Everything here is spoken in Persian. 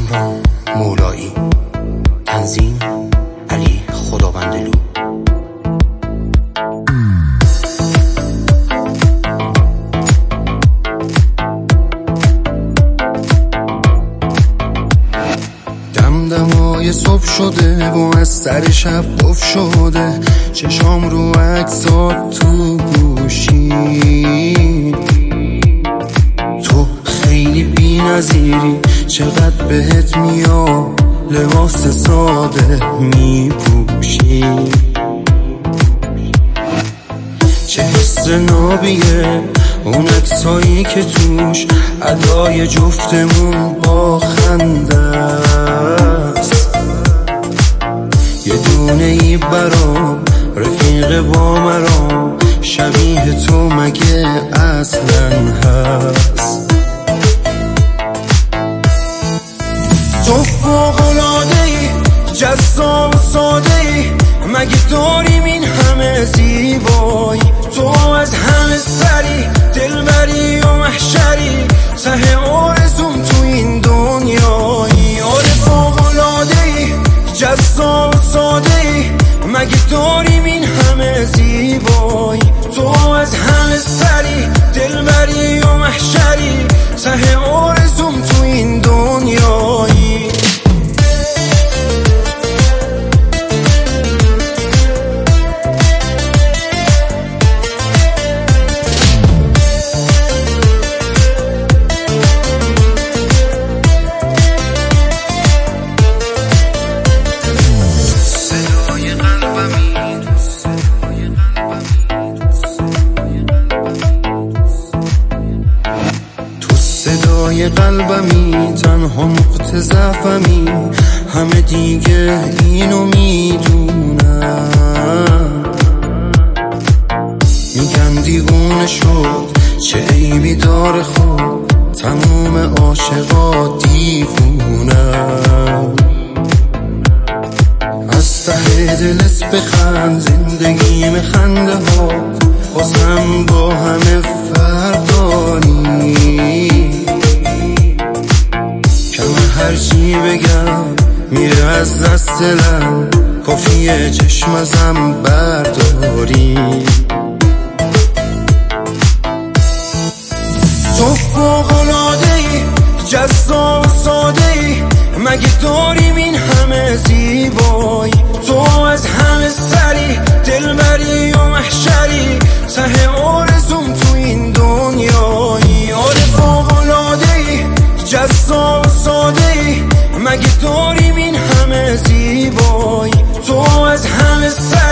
سهران مولایی، تنظیم علی خداوندلو. دمدمای صبح شده و از سر شب قفل شده، چشام رو عکسات تو گوشی. تو خیلی بی نظیری، چقدر بهت میاد لباس ساده میپوشی. چه حس نابیه اون عکسایی که توش ادای جفتمون با خنده است. یه دونه ای برام رفیق با مرام، شبیه تو مگه اصلا هست؟ تو فوق‌العاده‌ای، جذاب و ساده‌ای، مگه داریم این همه زیبایی؟ تو از همه سری، دلبری و محشری، ته آرزوم تو این دنیایی. آره فوق‌العاده‌ای، جذاب و ساده‌ای، مگه داریم این همه زیبایی؟ تو از همه سری، دلبری و محشری، ته آرزوم تو این دنیایی. صدای قلبمی، تنها نقطه ضعفمی، همه دیگه اینو میدونن. میگن دیوونه شد، چه عیبی داره خود، تموم عاشقا دیوونن. از ته دلت بخند، زندگیم خنده ها بازم با همه فردانی. هرچی بگم میره از دست دلم، کافیه چشم ازم برداری. تو فوق‌العاده‌ای، جذاب و ساده‌ای، مگه داریم این همه زیبایی؟ تو از همه سری، دلبری و محشری، ته آرزوم تو این دنیایی. آره فوق‌العاده‌ای، جذاب و ساده‌ای، مگه داریم این همه زیبایی؟ تو از همه سری